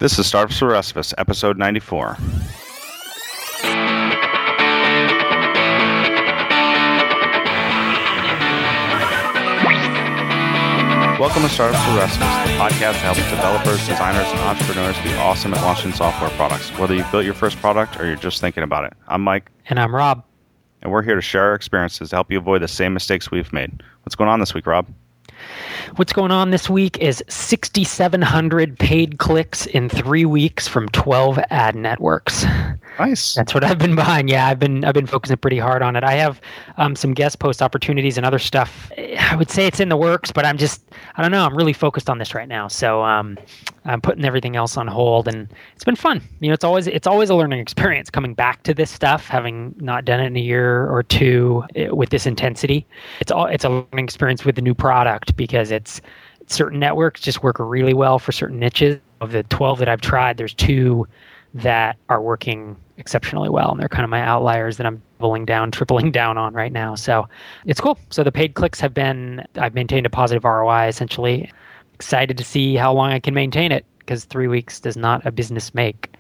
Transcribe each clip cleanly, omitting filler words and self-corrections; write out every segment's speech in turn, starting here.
This is Startups for the Rest of Us, episode 94. Welcome to Startups for the Rest of Us, the podcast that helps developers, designers, and entrepreneurs be awesome at launching software products, whether you've built your first product or you're just thinking about it. I'm Mike. And I'm Rob. And we're here to share our experiences to help you avoid the same mistakes we've made. What's going on this week, Rob? What's going on this week is 6,700 paid clicks in 3 weeks from 12 ad networks. Nice. That's what I've been buying. Yeah, I've been focusing pretty hard on it. I have some guest post opportunities and other stuff. I would say it's in the works, but I don't know. I'm really focused on this right now. So I'm putting everything else on hold, and it's been fun. You know, it's always a learning experience coming back to this stuff, having not done it in a year or two with this intensity. It's a learning experience with the new product because it's certain networks just work really well for certain niches. Of the 12 that I've tried, there's 2 that are working exceptionally well, and they're kind of my outliers that I'm tripling down on right now. So it's cool. So the paid clicks I've maintained a positive ROI essentially. Excited to see how long I can maintain it, because 3 weeks does not a business make.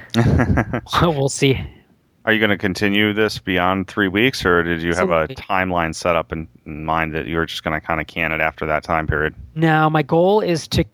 We'll see. Are you going to continue this beyond 3 weeks, or did you have a timeline set up in mind that you were just going to kind of can it after that time period? No, my goal is to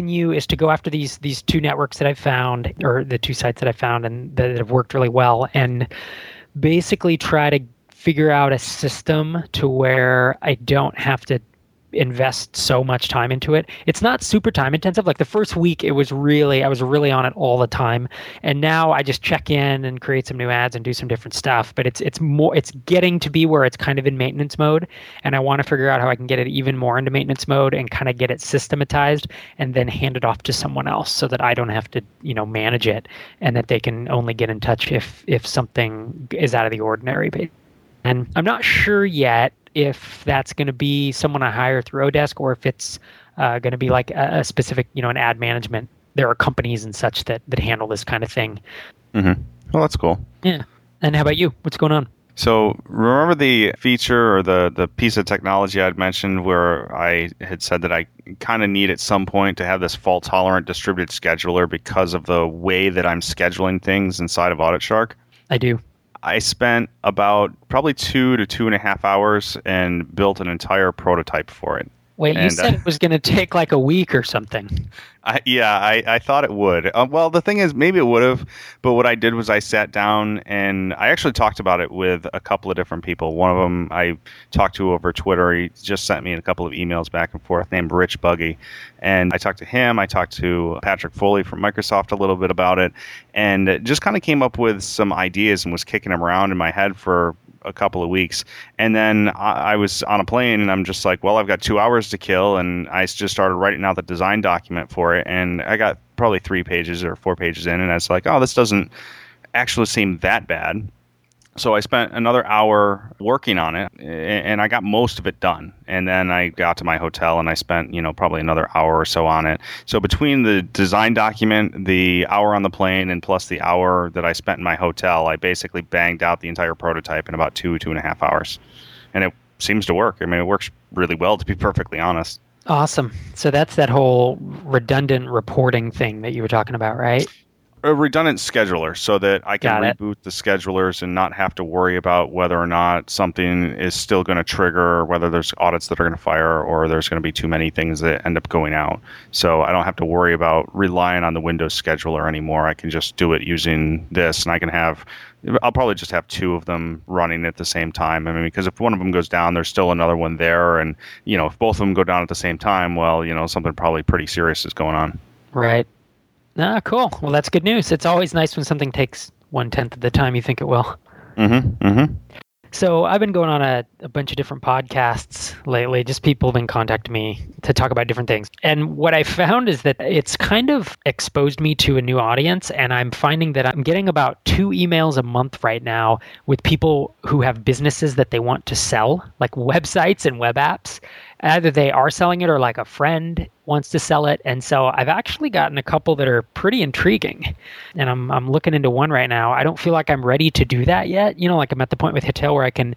go after these 2 networks that I've found, or the 2 sites that I found and that have worked really well, and basically try to figure out a system to where I don't have to invest so much time into it. It's not super time intensive. Like the first week, I was really on it all the time, and now I just check in and create some new ads and do some different stuff. But it's getting to be where it's kind of in maintenance mode, and I want to figure out how I can get it even more into maintenance mode and kind of get it systematized and then hand it off to someone else so that I don't have to manage it, and that they can only get in touch if something is out of the ordinary. And I'm not sure yet if that's going to be someone I hire through Odesk, or if it's going to be like a specific, an ad management. There are companies and such that handle this kind of thing. Mm-hmm. Well, that's cool. Yeah. And how about you? What's going on? So remember the feature or the piece of technology I'd mentioned where I had said that I kind of need at some point to have this fault-tolerant distributed scheduler because of the way that I'm scheduling things inside of AuditShark? I do. I spent about probably 2 to 2.5 hours and built an entire prototype for it. Wait, you said it was going to take like a week or something. I thought it would. Well, the thing is, maybe it would have, but what I did was I sat down and I actually talked about it with a couple of different people. One of them I talked to over Twitter. He just sent me a couple of emails back and forth, named Rich Buggy. And I talked to him. I talked to Patrick Foley from Microsoft a little bit about it, and just kind of came up with some ideas and was kicking them around in my head for a couple of weeks. And then I was on a plane and I'm just like, well, I've got 2 hours to kill. And I just started writing out the design document for it. And I got probably 3 pages or 4 pages in. And I was like, oh, this doesn't actually seem that bad. So I spent another hour working on it, and I got most of it done. And then I got to my hotel, and I spent, probably another hour or so on it. So between the design document, the hour on the plane, and plus the hour that I spent in my hotel, I basically banged out the entire prototype in about 2.5 hours. And it seems to work. I mean, it works really well, to be perfectly honest. Awesome. So that's that whole redundant reporting thing that you were talking about, right? A redundant scheduler, so that I can reboot the schedulers and not have to worry about whether or not something is still going to trigger, or whether there's audits that are going to fire, or there's going to be too many things that end up going out. So I don't have to worry about relying on the Windows scheduler anymore. I can just do it using this, and I'll probably just have 2 of them running at the same time. I mean, because if one of them goes down, there's still another one there, and if both of them go down at the same time, well, something probably pretty serious is going on. Right. Ah, cool. Well, that's good news. It's always nice when something takes 1/10 of the time you think it will. Mm-hmm. Mm-hmm. So I've been going on a bunch of different podcasts lately. Just people have been contacting me to talk about different things. And what I found is that it's kind of exposed me to a new audience. And I'm finding that I'm getting about 2 emails a month right now with people who have businesses that they want to sell, like websites and web apps. either they are selling it or like a friend wants to sell it. And so I've actually gotten a couple that are pretty intriguing, and I'm looking into one right now. I don't feel like I'm ready to do that yet. Like I'm at the point with Hittail where I can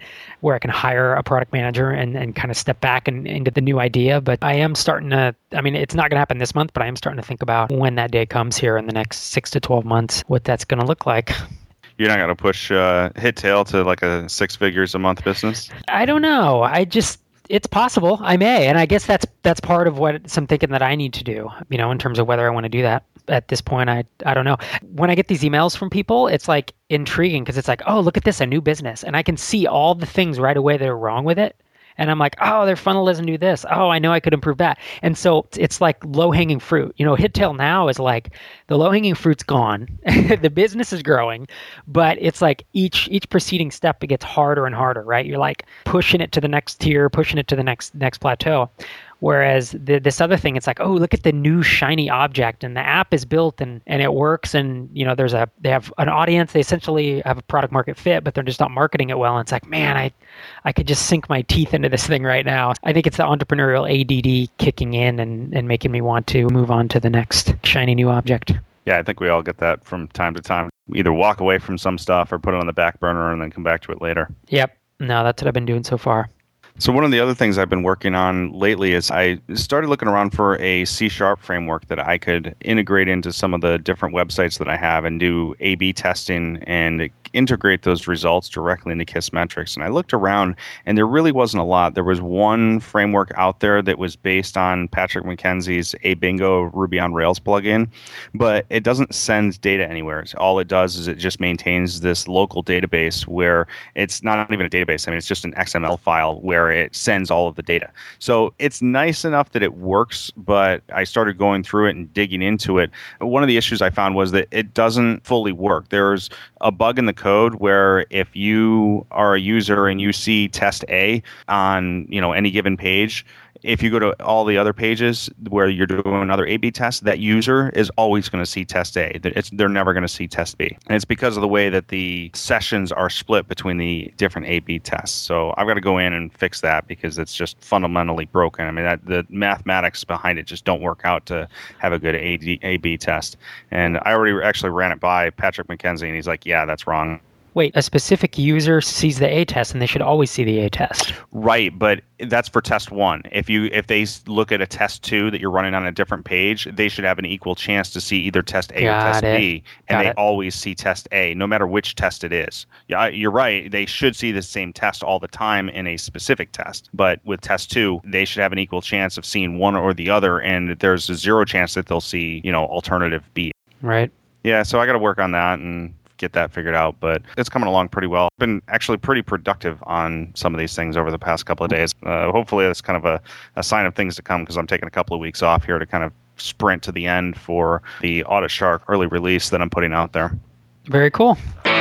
hire a product manager and kind of step back and into the new idea. But I am starting to, it's not going to happen this month, but I am starting to think about when that day comes here in the next 6 to 12 months, what that's going to look like. You're not going to push Hittail to like a 6 figures a month business? I don't know. It's possible. I may, and I guess that's part of what some thinking that I need to do, in terms of whether I want to do that. At this point, I don't know. When I get these emails from people, it's like intriguing because it's like, oh, look at this, a new business. And I can see all the things right away that are wrong with it. And I'm like, oh, their funnel doesn't do this. Oh, I know I could improve that. And so it's like low-hanging fruit. Hittail now is like the low-hanging fruit's gone. The business is growing, but it's like each preceding step, it gets harder and harder, right? You're like pushing it to the next tier, pushing it to the next plateau. Whereas this other thing, it's like, oh, look at the new shiny object, and the app is built and it works, and they have an audience, they essentially have a product market fit, but they're just not marketing it well. And it's like, man, I could just sink my teeth into this thing right now. I think it's the entrepreneurial ADD kicking in and making me want to move on to the next shiny new object. Yeah, I think we all get that from time to time. Either walk away from some stuff or put it on the back burner and then come back to it later. Yep. No, that's what I've been doing so far. So one of the other things I've been working on lately is I started looking around for a C# framework that I could integrate into some of the different websites that I have and do A/B testing and integrate those results directly into Kissmetrics. And I looked around, and there really wasn't a lot. There was one framework out there that was based on Patrick McKenzie's A-Bingo Ruby on Rails plugin, but it doesn't send data anywhere. All it does is it just maintains this local database where it's not even a database. It's just an XML file where it sends all of the data. So it's nice enough that it works, but I started going through it and digging into it. One of the issues I found was that it doesn't fully work. There's a bug in the code where if you are a user and you see test A on any given page, if you go to all the other pages where you're doing another A/B test, that user is always going to see test A. They're never going to see test B. And it's because of the way that the sessions are split between the different A/B tests. So I've got to go in and fix that because it's just fundamentally broken. The mathematics behind it just don't work out to have a good A/B test. And I already actually ran it by Patrick McKenzie, and he's like, yeah, that's wrong. Wait, a specific user sees the A test, and they should always see the A test. Right, but that's for test 1. If they look at a test 2 that you're running on a different page, they should have an equal chance to see either test A or test B, and they always see test A, no matter which test it is. Yeah, you're right. They should see the same test all the time in a specific test, but with test 2, they should have an equal chance of seeing one or the other, and there's a 0 chance that they'll see, alternative B. Right. Yeah, so I got to work on that and get that figured out, but it's coming along pretty well. I've been actually pretty productive on some of these things over the past couple of days. Hopefully that's kind of a sign of things to come, because I'm taking a couple of weeks off here to kind of sprint to the end for the Audit Shark early release that I'm putting out there. Very cool.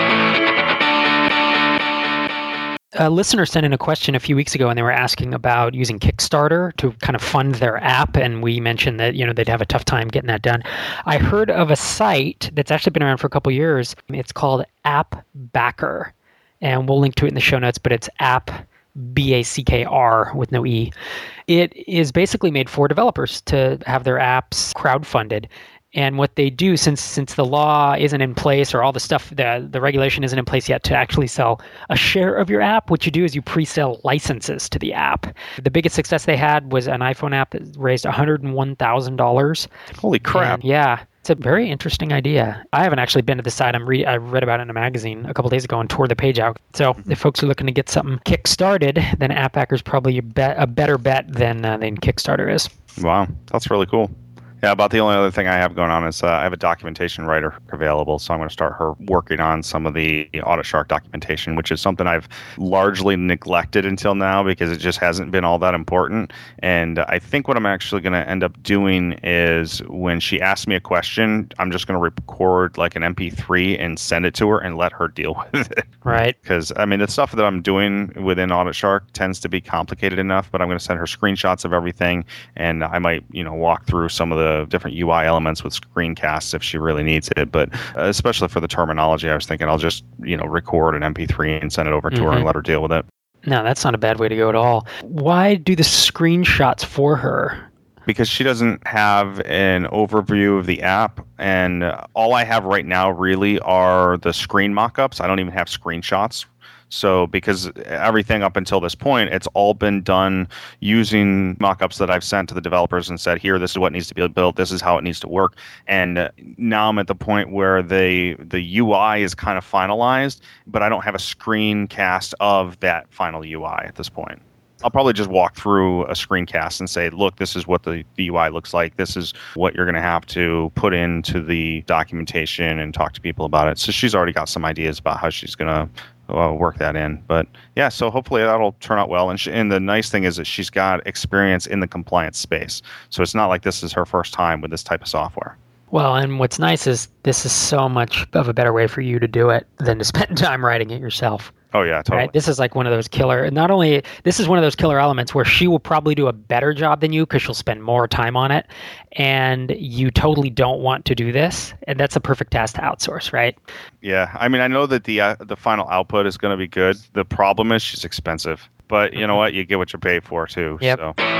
A listener sent in a question a few weeks ago, and they were asking about using Kickstarter to kind of fund their app, and we mentioned that they'd have a tough time getting that done. I heard of a site that's actually been around for a couple years. It's called App Backer, and we'll link to it in the show notes, but it's App Backr with no E. It is basically made for developers to have their apps crowdfunded. And what they do, since the law isn't in place, or all the stuff, the regulation isn't in place yet to actually sell a share of your app, what you do is you pre-sell licenses to the app. The biggest success they had was an iPhone app that raised $101,000. Holy crap. And yeah. It's a very interesting idea. I haven't actually been to the site. I read about it in a magazine a couple days ago and tore the page out. So if folks are looking to get something kick-started, then App Backer is probably a better bet than Kickstarter is. Wow, that's really cool. Yeah, about the only other thing I have going on is I have a documentation writer available, so I'm going to start her working on some of the Audit Shark documentation, which is something I've largely neglected until now because it just hasn't been all that important. And I think what I'm actually going to end up doing is when she asks me a question, I'm just going to record like an MP3 and send it to her and let her deal with it. Right. Because, the stuff that I'm doing within Audit Shark tends to be complicated enough, but I'm going to send her screenshots of everything, and I might, walk through some of the different UI elements with screencasts if she really needs it. But especially for the terminology, I was thinking I'll just record an MP3 and send it over to her and let her deal with it. No, that's not a bad way to go at all. Why do the screenshots for her? Because she doesn't have an overview of the app, and all I have right now really are the screen mock-ups. I don't even have screenshots. So because everything up until this point, it's all been done using mock-ups that I've sent to the developers and said, here, this is what needs to be built, this is how it needs to work. And now I'm at the point where the UI is kind of finalized, but I don't have a screencast of that final UI at this point. I'll probably just walk through a screencast and say, look, this is what the UI looks like. This is what you're going to have to put into the documentation and talk to people about it. So she's already got some ideas about how she's going to work that in. But yeah, so hopefully that'll turn out well. And the nice thing is that she's got experience in the compliance space. So it's not like this is her first time with this type of software. Well, and what's nice is this is so much of a better way for you to do it than to spend time writing it yourself. Oh, yeah, totally. Right? This is like one of those this is one of those killer elements where she will probably do a better job than you because she'll spend more time on it. And you totally don't want to do this. And that's a perfect task to outsource, right? Yeah. I mean, I know that the final output is going to be good. The problem is she's expensive. But you know what? You get what you pay for, too. Yep.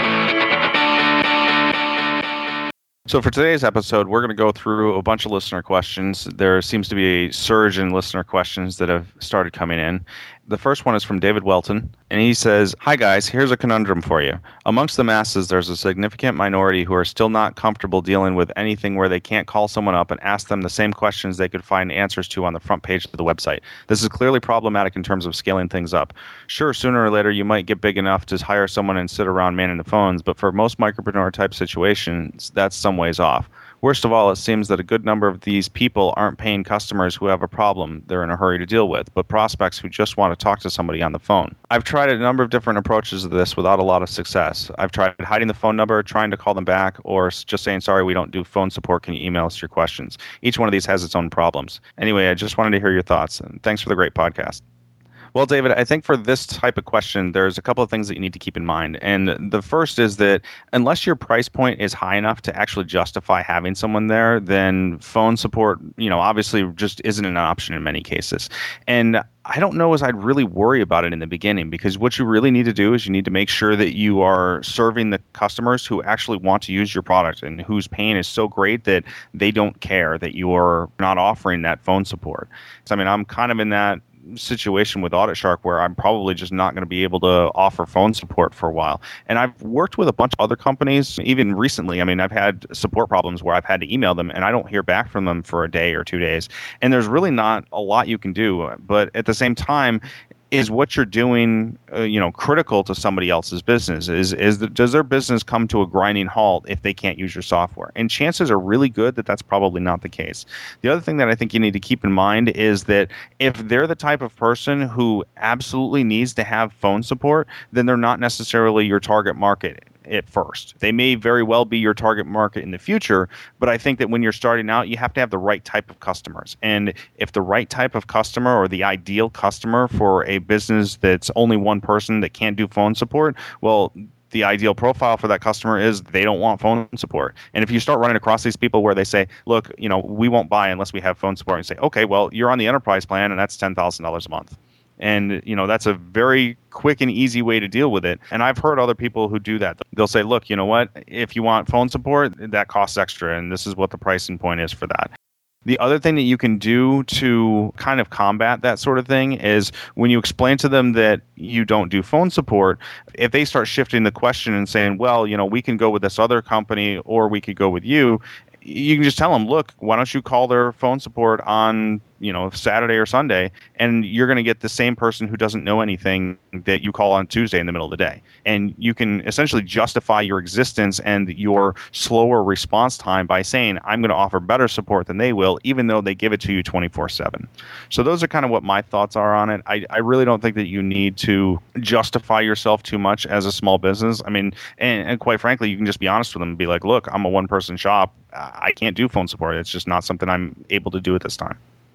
So for today's episode, we're going to go through a bunch of listener questions. There seems to be a surge in listener questions that have started coming in. The first one is from David Welton, and he says, "Hi guys, here's a conundrum for you. Amongst the masses, there's a significant minority who are still not comfortable dealing with anything where they can't call someone up and ask them the same questions they could find answers to on the front page of the website. This is clearly problematic in terms of scaling things up. Sure, sooner or later you might get big enough to hire someone and sit around manning the phones, but for most micropreneur type situations, that's some ways off. Worst of all, it seems that a good number of these people aren't paying customers who have a problem they're in a hurry to deal with, but prospects who just want to talk to somebody on the phone. I've tried a number of different approaches to this without a lot of success. I've tried hiding the phone number, trying to call them back, or just saying, sorry, we don't do phone support. Can you email us your questions? Each one of these has its own problems. Anyway, I just wanted to hear your thoughts, and thanks for the great podcast." Well, David, I think for this type of question, there's a couple of things that you need to keep in mind. And the first is that unless your price point is high enough to actually justify having someone there, then phone support, obviously just isn't an option in many cases. And I don't know as I'd really worry about it in the beginning, because what you really need to do is you need to make sure that you are serving the customers who actually want to use your product and whose pain is so great that they don't care that you're not offering that phone support. So, I mean, I'm kind of in that situation with Audit Shark where I'm probably just not going to be able to offer phone support for a while. And I've worked with a bunch of other companies, even recently. I mean, I've had support problems where I've had to email them and I don't hear back from them for a day or 2 days. And there's really not a lot you can do. But at the same time, is what you're doing, critical to somebody else's business? Does their business come to a grinding halt if they can't use your software? And chances are really good that that's probably not the case. The other thing that I think you need to keep in mind is that if they're the type of person who absolutely needs to have phone support, then they're not necessarily your target market at first. They may very well be your target market in the future, but I think that when you're starting out, you have to have the right type of customers. And if the right type of customer or the ideal customer for a business that's only one person that can't do phone support, well, the ideal profile for that customer is they don't want phone support. And if you start running across these people where they say, look, we won't buy unless we have phone support, and you say, okay, well, you're on the enterprise plan and that's $10,000 a month. And, that's a very quick and easy way to deal with it. And I've heard other people who do that. They'll say, look, you know what? If you want phone support, that costs extra. And this is what the pricing point is for that. The other thing that you can do to kind of combat that sort of thing is when you explain to them that you don't do phone support, if they start shifting the question and saying, well, we can go with this other company or we could go with you, you can just tell them, look, why don't you call their phone support on Saturday or Sunday, and you're going to get the same person who doesn't know anything that you call on Tuesday in the middle of the day. And you can essentially justify your existence and your slower response time by saying, I'm going to offer better support than they will, even though they give it to you 24/7. So those are kind of what my thoughts are on it. I really don't think that you need to justify yourself too much as a small business. I mean, and quite frankly, you can just be honest with them and be like, look, I'm a one-person shop. I can't do phone support. It's just not something I'm able to do at this time.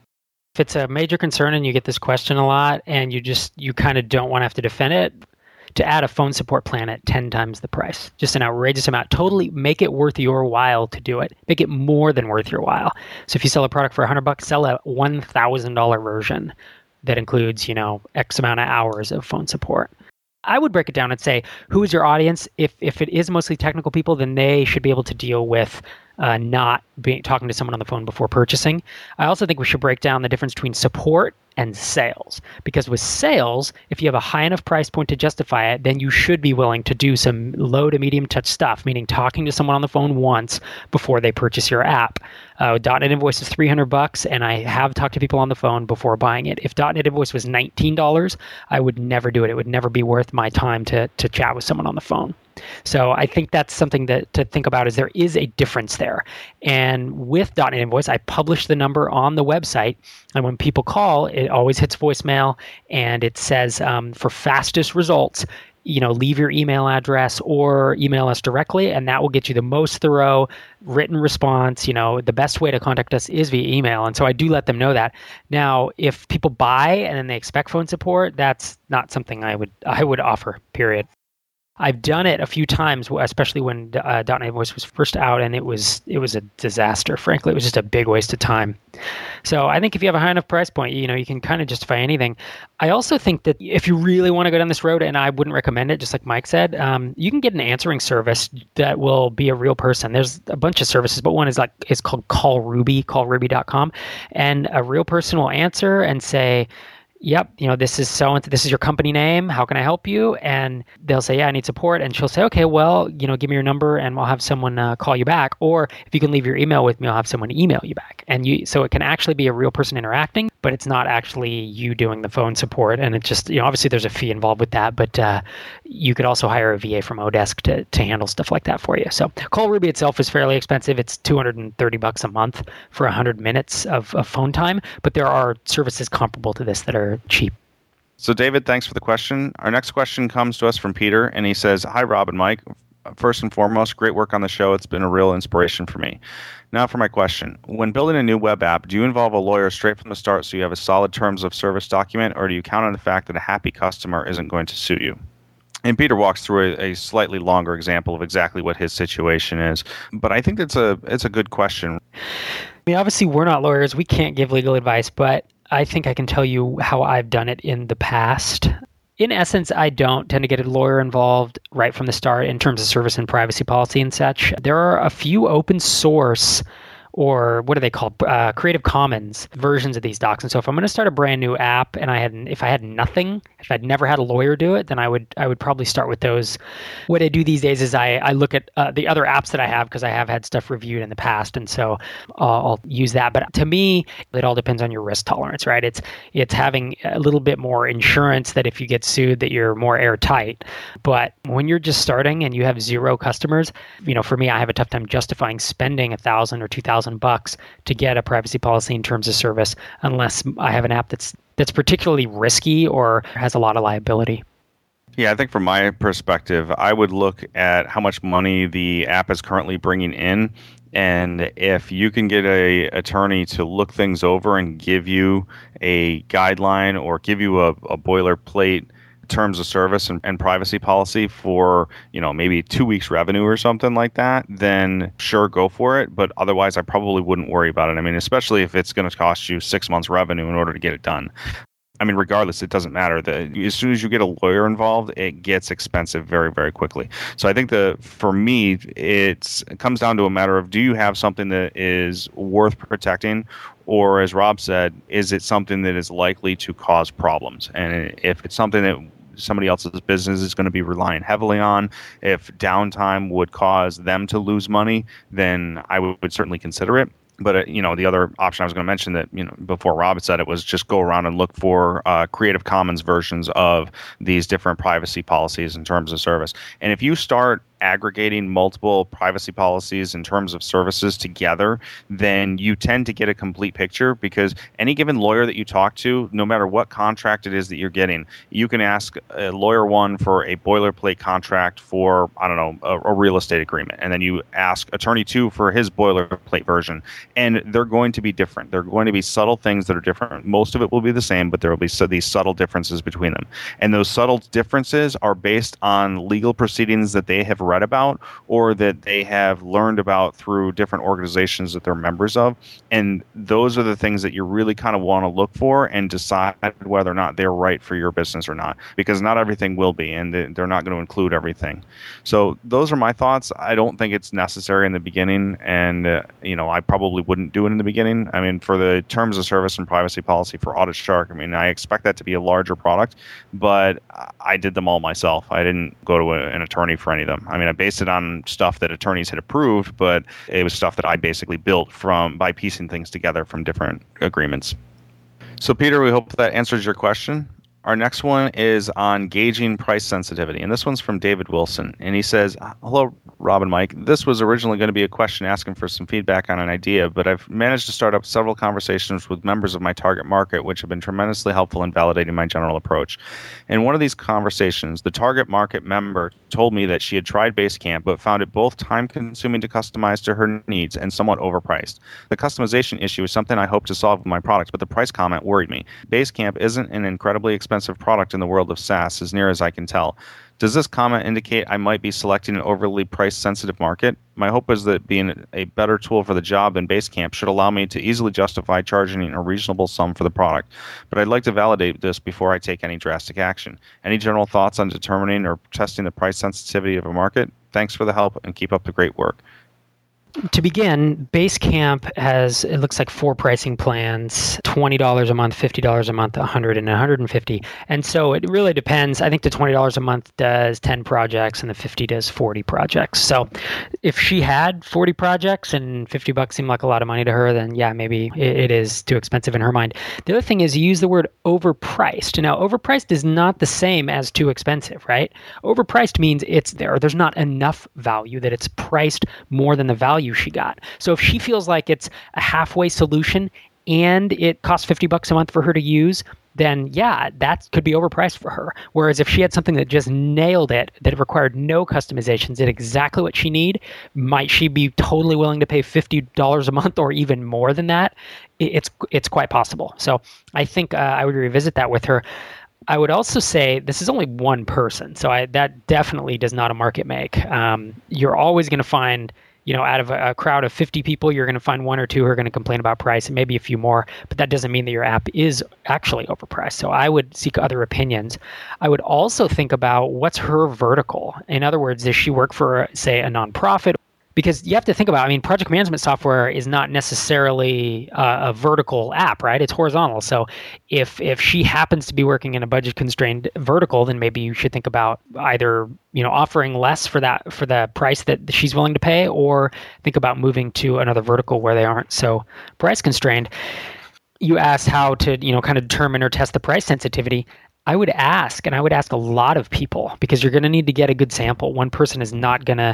If it's a major concern and you get this question a lot and you kind of don't want to have to defend it, to add a phone support plan at 10 times the price. Just an outrageous amount. Totally make it worth your while to do it. Make it more than worth your while. So if you sell a product for $100, sell a $1,000 version. that includes, X amount of hours of phone support. I would break it down and say, who is your audience? If it is mostly technical people, then they should be able to deal with not talking to someone on the phone before purchasing. I also think we should break down the difference between support and sales. Because with sales, if you have a high enough price point to justify it, then you should be willing to do some low to medium touch stuff, meaning talking to someone on the phone once before they purchase your app. .NET Invoice is $300, and I have talked to people on the phone before buying it. If .NET Invoice was $19, I would never do it. It would never be worth my time to chat with someone on the phone. So I think that's something to think about, is there is a difference there. And with .NET Invoice, I publish the number on the website, and when people call, it always hits voicemail, and it says for fastest results, leave your email address or email us directly, and that will get you the most thorough written response. The best way to contact us is via email. And so I do let them know that. Now, if people buy and then they expect phone support, that's not something I would offer, period. I've done it a few times, especially when .NET Invoice was first out, and it was a disaster. Frankly, it was just a big waste of time. So I think if you have a high enough price point, you can kind of justify anything. I also think that if you really want to go down this road, and I wouldn't recommend it, just like Mike said, you can get an answering service that will be a real person. There's a bunch of services, but one is called callruby.com, and a real person will answer and say, yep, this is this is your company name. How can I help you? And they'll say, yeah, I need support. And she'll say, okay, well, give me your number and I'll have someone call you back. Or if you can leave your email with me, I'll have someone email you back. And so it can actually be a real person interacting, but it's not actually you doing the phone support. And it's just, obviously there's a fee involved with that, but you could also hire a VA from Odesk to handle stuff like that for you. So Call Ruby itself is fairly expensive. It's $230 a month for 100 minutes of phone time, but there are services comparable to this that are cheap. So David, thanks for the question. Our next question comes to us from Peter, and he says, hi, Rob and Mike. First and foremost, great work on the show. It's been a real inspiration for me. Now for my question. When building a new web app, do you involve a lawyer straight from the start so you have a solid terms of service document, or do you count on the fact that a happy customer isn't going to sue you? And Peter walks through a slightly longer example of exactly what his situation is. But I think it's a good question. Obviously, we're not lawyers. We can't give legal advice, but I think I can tell you how I've done it in the past. In essence, I don't tend to get a lawyer involved right from the start in terms of service and privacy policy and such. There are a few open source, or what are they called, Creative Commons versions of these docs. And so if I'm going to start a brand new app and if I had nothing, if I'd never had a lawyer do it, then I would probably start with those. What I do these days is I look at the other apps that I have, because I have had stuff reviewed in the past, and so I'll use that. But to me, it all depends on your risk tolerance, right? It's having a little bit more insurance that if you get sued, that you're more airtight. But when you're just starting and you have zero customers, for me, I have a tough time justifying spending $1,000 or $2,000 to get a privacy policy in terms of service, unless I have an app that's particularly risky or has a lot of liability. Yeah, I think from my perspective, I would look at how much money the app is currently bringing in, and if you can get an attorney to look things over and give you a guideline or give you a boilerplate terms of service and privacy policy for, maybe 2 weeks revenue or something like that, then sure, go for it. But otherwise, I probably wouldn't worry about it. I mean, especially if it's going to cost you 6 months revenue in order to get it done. I mean, regardless, it doesn't matter. As soon as you get a lawyer involved, it gets expensive very, very quickly. So I think for me, it comes down to a matter of, do you have something that is worth protecting? Or as Rob said, is it something that is likely to cause problems? And if it's something that somebody else's business is going to be relying heavily on, if downtime would cause them to lose money, then I would certainly consider it. But, the other option I was going to mention that, before Rob said it, was just go around and look for Creative Commons versions of these different privacy policies in terms of service. And if you start aggregating multiple privacy policies in terms of services together, then you tend to get a complete picture, because any given lawyer that you talk to, no matter what contract it is that you're getting, you can ask lawyer one for a boilerplate contract for, a real estate agreement. And then you ask attorney two for his boilerplate version. And they're going to be different. They're going to be subtle things that are different. Most of it will be the same, but there will be these subtle differences between them. And those subtle differences are based on legal proceedings that they have read about or that they have learned about through different organizations that they're members of. And those are the things that you really kind of want to look for and decide whether or not they're right for your business or not, because not everything will be, and they're not going to include everything. So those are my thoughts. I don't think it's necessary in the beginning, and I probably wouldn't do it in the beginning. I mean, for the terms of service and privacy policy for Audit Shark, I mean, I expect that to be a larger product, but I did them all myself. I didn't go to an attorney for any of them. I mean, I based it on stuff that attorneys had approved, but it was stuff that I basically built by piecing things together from different agreements. So, Peter, we hope that answers your question. Our next one is on gauging price sensitivity, and this one's from David Wilson. And he says, hello, Rob and Mike. This was originally going to be a question asking for some feedback on an idea, but I've managed to start up several conversations with members of my target market, which have been tremendously helpful in validating my general approach. In one of these conversations, the target market member told me that she had tried Basecamp, but found it both time-consuming to customize to her needs and somewhat overpriced. The customization issue is something I hope to solve with my product, but the price comment worried me. Basecamp isn't an incredibly expensive product in the world of SaaS, as near as I can tell. Does this comment indicate I might be selecting an overly price-sensitive market? My hope is that being a better tool for the job than Basecamp should allow me to easily justify charging a reasonable sum for the product. But I'd like to validate this before I take any drastic action. Any general thoughts on determining or testing the price sensitivity of a market? Thanks for the help and keep up the great work. To begin, Basecamp has, it looks like 4 pricing plans, $20 a month, $50 a month, $100 and $150. And so it really depends. I think the $20 a month does 10 projects and the $50 does 40 projects. So if she had 40 projects and $50 seemed like a lot of money to her, then yeah, maybe it is too expensive in her mind. The other thing is you use the word overpriced. Now, overpriced is not the same as too expensive, right? Overpriced means there's not enough value, that it's priced more than the value she got. So if she feels like it's a halfway solution and it costs $50 a month for her to use, then yeah, that could be overpriced for her. Whereas if she had something that just nailed it, that required no customizations, did exactly what she need, might she be totally willing to pay $50 a month or even more than that? It's quite possible. So I think I would revisit that with her. I would also say this is only one person, so that definitely does not a market make. You're always going to find, out of a crowd of 50 people, you're going to find 1 or 2 who are going to complain about price and maybe a few more, but that doesn't mean that your app is actually overpriced. So I would seek other opinions. I would also think about what's her vertical. In other words, does she work for, say, a nonprofit? Because you have to think about, project management software is not necessarily a vertical app, right? It's horizontal. So if she happens to be working in a budget-constrained vertical, then maybe you should think about either offering less for the price that she's willing to pay, or think about moving to another vertical where they aren't so price-constrained. You asked how to kind of determine or test the price sensitivity. I would ask, and I would ask a lot of people, because you're going to need to get a good sample. One person is not going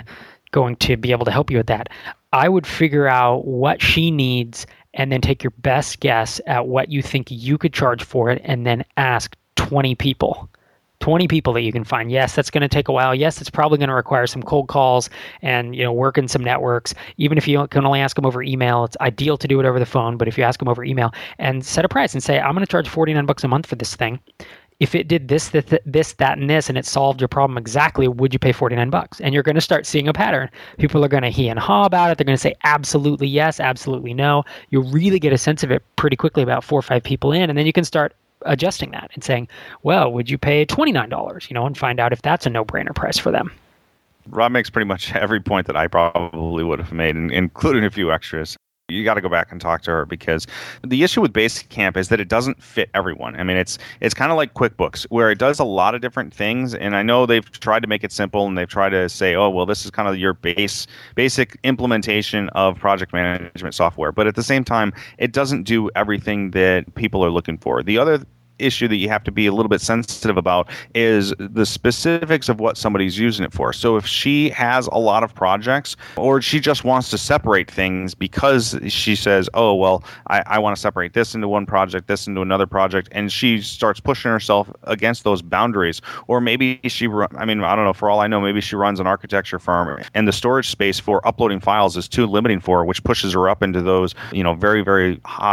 to be able to help you with that. I would figure out what she needs and then take your best guess at what you think you could charge for it, and then ask 20 people. 20 people that you can find. Yes, that's going to take a while. Yes, it's probably going to require some cold calls and work in some networks. Even if you can only ask them over email, it's ideal to do it over the phone. But if you ask them over email and set a price and say, I'm going to charge $49 a month for this thing. If it did this, that, and this, and it solved your problem exactly, would you pay $49? And you're going to start seeing a pattern. People are going to he and haw about it. They're going to say absolutely yes, absolutely no. You'll really get a sense of it pretty quickly about 4 or 5 people in, and then you can start adjusting that and saying, well, would you pay $29? And find out if that's a no-brainer price for them. Rob makes pretty much every point that I probably would have made, including a few extras. You got to go back and talk to her, because the issue with Basecamp is that it doesn't fit everyone. It's kind of like QuickBooks, where it does a lot of different things. And I know they've tried to make it simple, and they've tried to say, oh, well, this is kind of your basic implementation of project management software. But at the same time, it doesn't do everything that people are looking for. The other issue that you have to be a little bit sensitive about is the specifics of what somebody's using it for. So if she has a lot of projects, or she just wants to separate things because she says, oh, well, I want to separate this into one project, this into another project, and she starts pushing herself against those boundaries. Or maybe I don't know, for all I know, maybe she runs an architecture firm and the storage space for uploading files is too limiting for her, which pushes her up into those, very, very high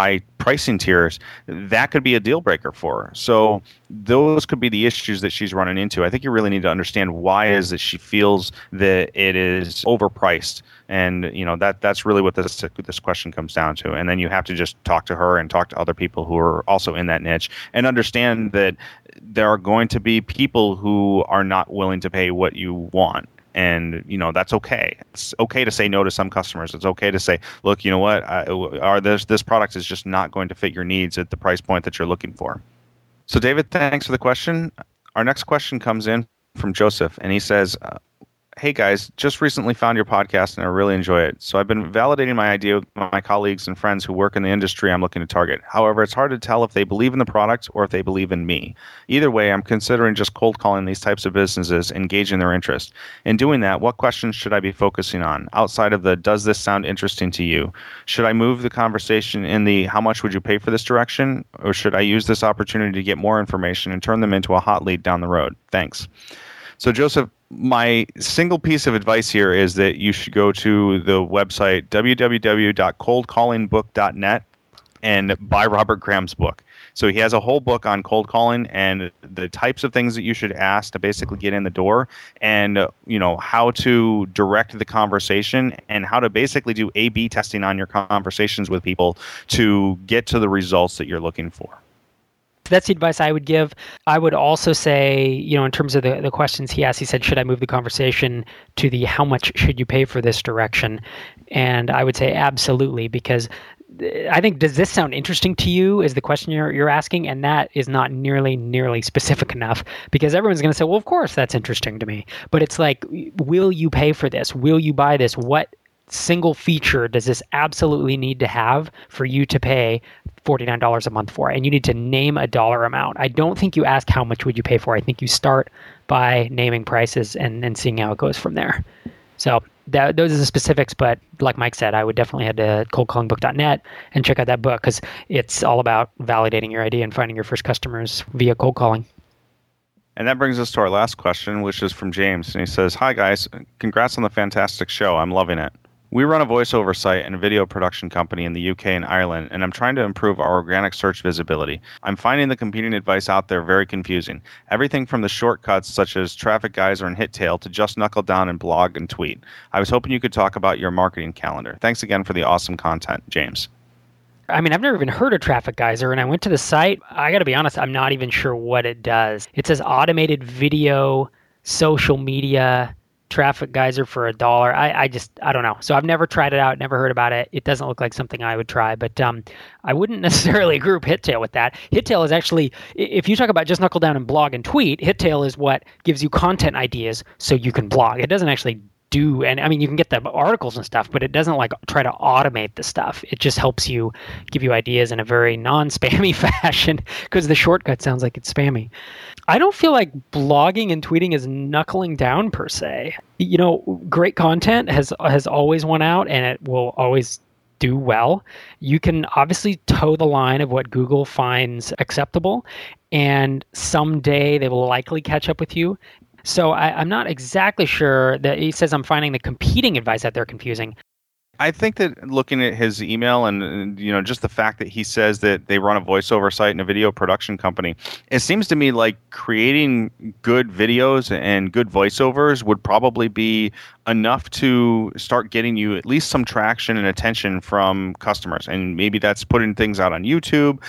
pricing tiers, that could be a deal breaker for her. So those could be the issues that she's running into. I think you really need to understand why is that she feels that it is overpriced. And that's really what this question comes down to. And then you have to just talk to her and talk to other people who are also in that niche and understand that there are going to be people who are not willing to pay what you want. And, that's okay. It's okay to say no to some customers. It's okay to say, look, you know what, this product is just not going to fit your needs at the price point that you're looking for. So, David, thanks for the question. Our next question comes in from Joseph, and he says, hey guys, just recently found your podcast and I really enjoy it. So I've been validating my idea with my colleagues and friends who work in the industry I'm looking to target. However, it's hard to tell if they believe in the product or if they believe in me. Either way, I'm considering just cold calling these types of businesses, engaging their interest. In doing that, what questions should I be focusing on outside of the does this sound interesting to you? Should I move the conversation in the how much would you pay for this direction? Or should I use this opportunity to get more information and turn them into a hot lead down the road? Thanks. So Joseph, my single piece of advice here is that you should go to the website www.coldcallingbook.net and buy Robert Graham's book. So he has a whole book on cold calling and the types of things that you should ask to basically get in the door and, how to direct the conversation and how to basically do A/B testing on your conversations with people to get to the results that you're looking for. That's the advice I would give. I would also say, in terms of the questions he asked, he said, should I move the conversation to the how much should you pay for this direction? And I would say absolutely, because I think, does this sound interesting to you is the question you're asking, and that is not nearly specific enough, because everyone's going to say, well, of course that's interesting to me. But it's like, will you pay for this? Will you buy this? What single feature does this absolutely need to have for you to pay $49 a month for? And you need to name a dollar amount. I don't think you ask how much would you pay for. I think you start by naming prices and seeing how it goes from there. So those are the specifics, but like Mike said, I would definitely head to coldcallingbook.net and check out that book, because it's all about validating your idea and finding your first customers via cold calling. And that brings us to our last question, which is from James. And he says, hi guys, congrats on the fantastic show. I'm loving it. We run a voiceover site and a video production company in the UK and Ireland, and I'm trying to improve our organic search visibility. I'm finding the competing advice out there very confusing. Everything from the shortcuts such as Traffic Geyser and HitTail to just knuckle down and blog and tweet. I was hoping you could talk about your marketing calendar. Thanks again for the awesome content, James. I mean, I've never even heard of Traffic Geyser, and I went to the site. I got to be honest, I'm not even sure what it does. It says automated video, social media, Traffic Geyser for $1. I don't know. So I've never tried it out, never heard about it. It doesn't look like something I would try, but I wouldn't necessarily group HitTail with that. HitTail is actually, if you talk about just knuckle down and blog and tweet, HitTail is what gives you content ideas so you can blog. It doesn't actually do, and I mean, you can get the articles and stuff, but it doesn't like try to automate the stuff. It just helps you give you ideas in a very non-spammy fashion, because the shortcut sounds like it's spammy. I don't feel like blogging and tweeting is knuckling down per se. Great content has always won out, and it will always do well. You can obviously toe the line of what Google finds acceptable, and someday they will likely catch up with you. So I'm not exactly sure that he says I'm finding the competing advice out there confusing. I think that looking at his email and just the fact that he says that they run a voiceover site and a video production company, it seems to me like creating good videos and good voiceovers would probably be enough to start getting you at least some traction and attention from customers. And maybe that's putting things out on YouTube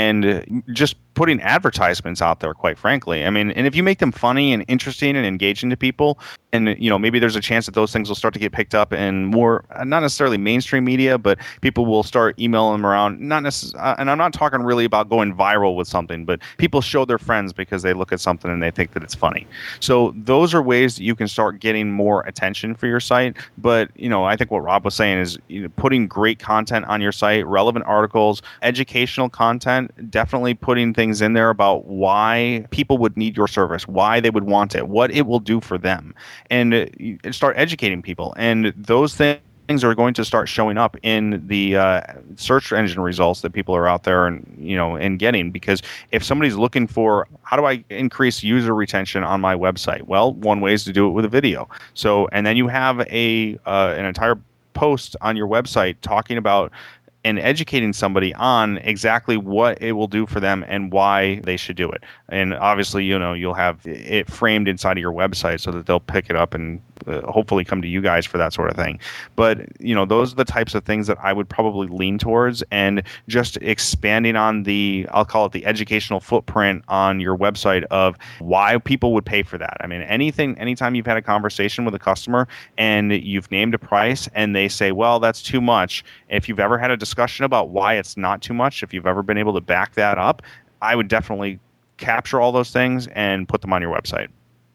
and just putting advertisements out there, quite frankly. I mean, and if you make them funny and interesting and engaging to people, and maybe there's a chance that those things will start to get picked up in more, not necessarily mainstream media, but people will start emailing them around. Not necessarily, and I'm not talking really about going viral with something, but people show their friends because they look at something and they think that it's funny. So those are ways that you can start getting more attention for your site. But I think what Rob was saying is putting great content on your site, relevant articles, educational content, definitely putting things in there about why people would need your service, why they would want it, what it will do for them, and start educating people. And those things are going to start showing up in the search engine results that people are out there and getting. Because if somebody's looking for how do I increase user retention on my website, well, one way is to do it with a video. So, and then you have an entire post on your website talking about and educating somebody on exactly what it will do for them and why they should do it. And obviously, you'll have it framed inside of your website so that they'll pick it up and hopefully come to you guys for that sort of thing. But, those are the types of things that I would probably lean towards, and just expanding on I'll call it the educational footprint on your website of why people would pay for that. I mean, anytime you've had a conversation with a customer and you've named a price and they say, well, that's too much. If you've ever had a discussion about why it's not too much, if you've ever been able to back that up, I would definitely capture all those things and put them on your website.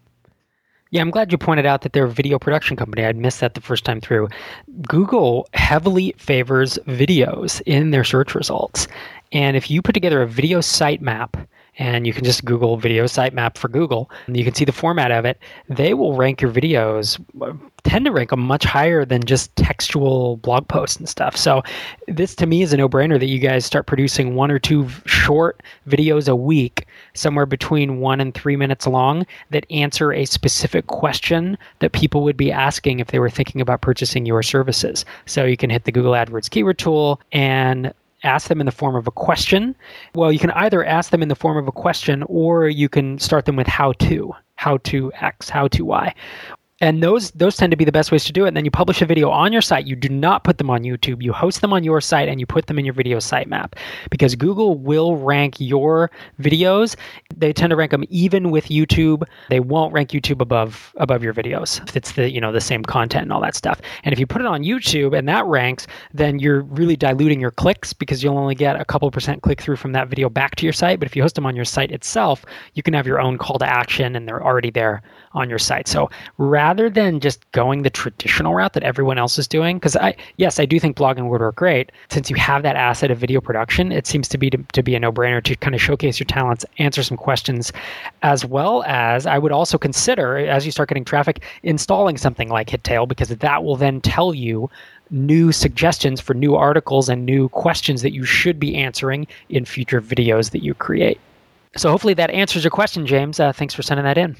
Yeah, I'm glad you pointed out that they're a video production company. I'd missed that the first time through. Google heavily favors videos in their search results. And if you put together a video sitemap, and you can just Google video sitemap for Google, and you can see the format of it, they will rank your videos, tend to rank them much higher than just textual blog posts and stuff. So this to me is a no-brainer that you guys start producing 1 or 2 short videos a week, somewhere between 1 and 3 minutes long, that answer a specific question that people would be asking if they were thinking about purchasing your services. So you can hit the Google AdWords keyword tool and ask them in the form of a question. Well, you can either ask them in the form of a question, or you can start them with how to X, how to Y. And those tend to be the best ways to do it. And then you publish a video on your site. You do not put them on YouTube. You host them on your site and you put them in your video sitemap, because Google will rank your videos. They tend to rank them even with YouTube. They won't rank YouTube above your videos if it's the same content and all that stuff. And if you put it on YouTube and that ranks, then you're really diluting your clicks, because you'll only get a couple % click through from that video back to your site. But if you host them on your site itself, you can have your own call to action and they're already there on your site. So rather than just going the traditional route that everyone else is doing, because I do think Blog and Word are great. Since you have that asset of video production, it seems to be a no-brainer to kind of showcase your talents, answer some questions, as well as I would also consider, as you start getting traffic, installing something like HitTail, because that will then tell you new suggestions for new articles and new questions that you should be answering in future videos that you create. So hopefully that answers your question, James. Thanks for sending that in.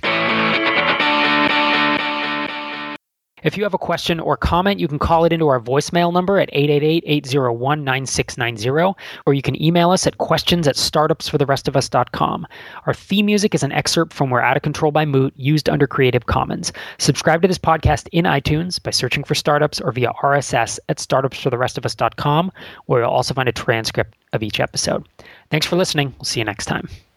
If you have a question or comment, you can call it into our voicemail number at 888-801-9690, or you can email us at questions@startupsfortherestofus.com. Our theme music is an excerpt from We're Out of Control by Moot, used under Creative Commons. Subscribe to this podcast in iTunes by searching for Startups, or via RSS at startupsfortherestofus.com, where you'll also find a transcript of each episode. Thanks for listening. We'll see you next time.